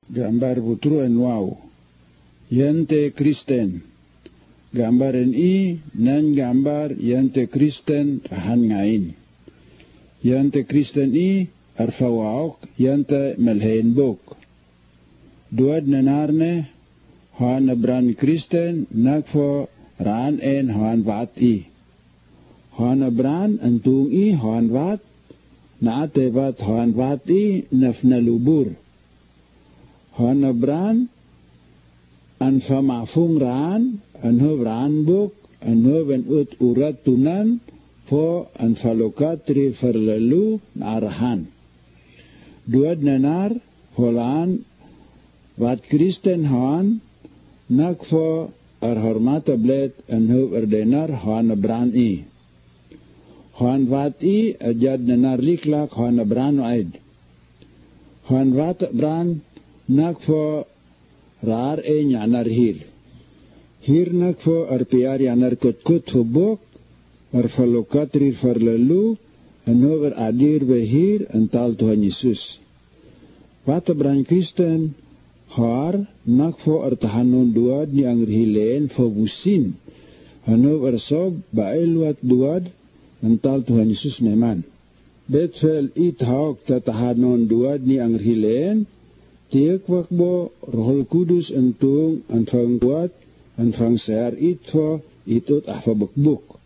gambar putruan wow. Yente Kristen. Gambaran I nan gambar yente Kristen tahan ngain. Yente Kristen I arfawaok yente melhein bok. Duad nanarne hoan abran Kristen nakfo raan en hoan wat I. Hoan abran antung I hoan wat naate wat hoan wat I nafna lubur. Hoan abran an famafung raan an ho raan bok an ho ben ut urat tunan po an falokatri verlalu narahan. Duad nanar holaan wat Kristen hoan nakfo hormata blet an ho erdenar hoan abran I. Hoan wat I ajad nanar liklak hoan abran aid. Hoan wat abran nakfo raar nyanar hir. Hir nakfo piar yanar kut hubok falokatri verlalu en over adir behir en tal Tuhan Yesus. Wat abran Kristen har nakfo tahanon duad ni angrihilen fobusin en over sob baelwat duad en tal Tuhan Yesus meman. Betvel it haok tahanon duad ni angrihilen tiak wakbo rohul kudus entung en fang duad en fang sear itfo itut ahfa bekbuk.